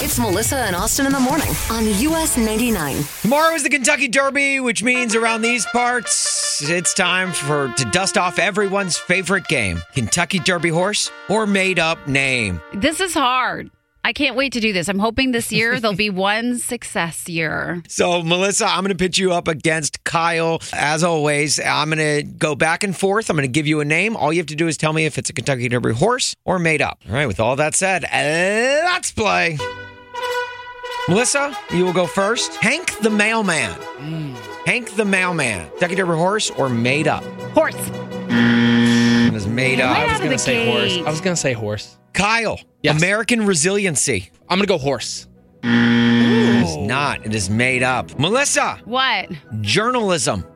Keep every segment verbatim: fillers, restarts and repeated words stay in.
It's Melissa and Austin in the morning on U S ninety-nine. Tomorrow is the Kentucky Derby, which means around these parts, it's time for to dust off everyone's favorite game. Kentucky Derby horse or made-up name. This is hard. I can't wait to do this. I'm hoping this year there'll be one success year. So, Melissa, I'm going to pitch you up against Kyle. As always, I'm going to go back and forth. I'm going to give you a name. All you have to do is tell me if it's a Kentucky Derby horse or made up. All right, with all that said, let's play. Melissa, you will go first. Hank the Mailman. Mm. Hank the Mailman. Kentucky Derby horse or made up? Horse. It was made up. Right I was going to say gate. horse. I was going to say horse. Kyle, Yes. American Resiliency. I'm going to go horse. It is not. It is made up. Melissa, What? journalism.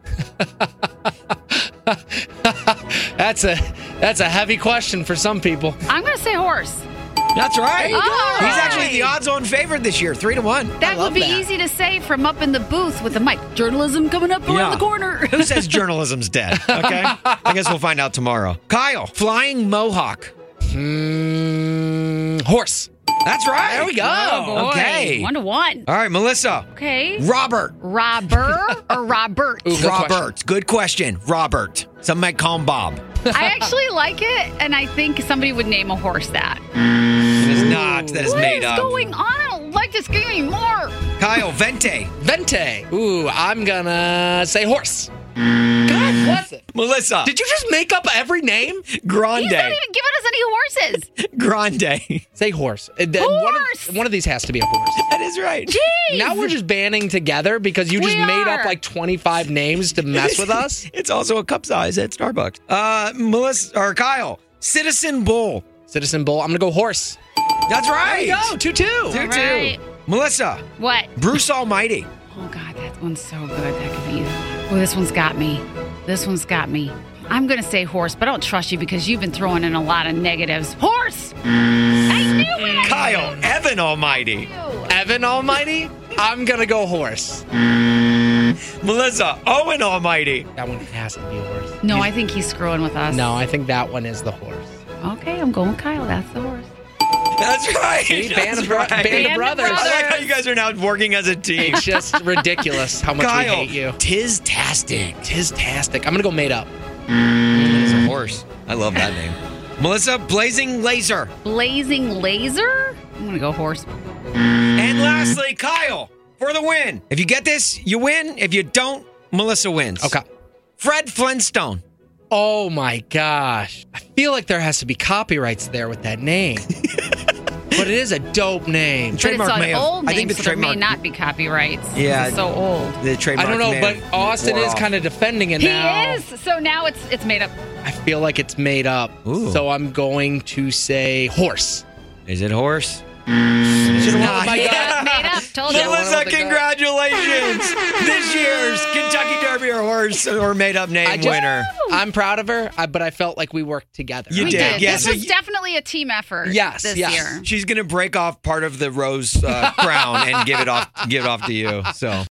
That's a that's a heavy question for some people. I'm going to say horse. That's right. Oh. He's actually the odds-on favorite this year, three to one. That love would be that. easy to say from up in the booth with the mic. Journalism coming up around Yeah. the corner. Who says journalism's dead? Okay, I guess we'll find out tomorrow. Kyle, Flying Mohawk. Mm, horse. That's right. There we go. Oh, boy. Okay. One to one. All right, Melissa. Okay. Robert. Robert or Robert? Ooh, good Robert. Good question. Robert. Some might call him Bob. I actually like it, and I think somebody would name a horse that. It is not. That is What made is up. going on? I don't like this game anymore. Kyle, Vente. Vente. Ooh, I'm going to say horse. God, what's it? Melissa. Did you just make up every name? Grande. He's not even giving us any horses. Grande. Say horse. Uh, th- One Horse. of, one of these has to be a horse. That is right. Jeez. Now we're just banding together because you just We made are. up like twenty-five names to mess with us. It's also a cup size at Starbucks. Uh, Melissa or Kyle, Citizen Bull. Citizen Bull. I'm going to go horse. That's right. There we go. two two. Two, All two. right. Melissa, What? Bruce Almighty. Oh, God, that one's so good. That could be either one. Oh, this one's got me. This one's got me. I'm going to say horse, but I don't trust you because you've been throwing in a lot of negatives. Horse! I knew it! Kyle, Evan Almighty. Evan Almighty. I'm going to go horse. Melissa, Owen Almighty. That one has to be a horse. No, You- I think he's screwing with us. No, I think that one is the horse. Okay, I'm going with Kyle. That's the horse. That's right. See, That's band, of, bro- right. band Band of of brothers. I like how brothers. you guys are now working as a team. It's just ridiculous how much Kyle, we hate you. Tiz-tastic. Tis-tastic. I'm going to go made up. It's a horse. I love that name. Melissa, Blazing Laser. Blazing laser? I'm going to go horse. And lastly, Kyle, for the win. If you get this, you win. If you don't, Melissa wins. Okay. Fred Flintstone. Oh, my gosh. I feel like there has to be copyrights there with that name. But it is a dope name. But Trademark it's an may have- old I name, think the so there may trademark- not be copyrights. Yeah. It's so old. The I trademark don't know, may but have Austin wore is off. kind of defending it He now. is. So now it's it's made up. I feel like it's made up. Ooh. So I'm going to say horse. Is it horse? Should've went not. with my Yeah. gut. Made up. Told you. went Melissa, with the gut. congratulations! This year's Kentucky Derby or horse or made-up name I just- winner. I'm proud of her, I- but I felt like we worked together. You We did, did. yeah, This so was you- definitely a team effort. Yes, this yes. year. She's gonna break off part of the rose uh, crown and give it off, give it off to you. So.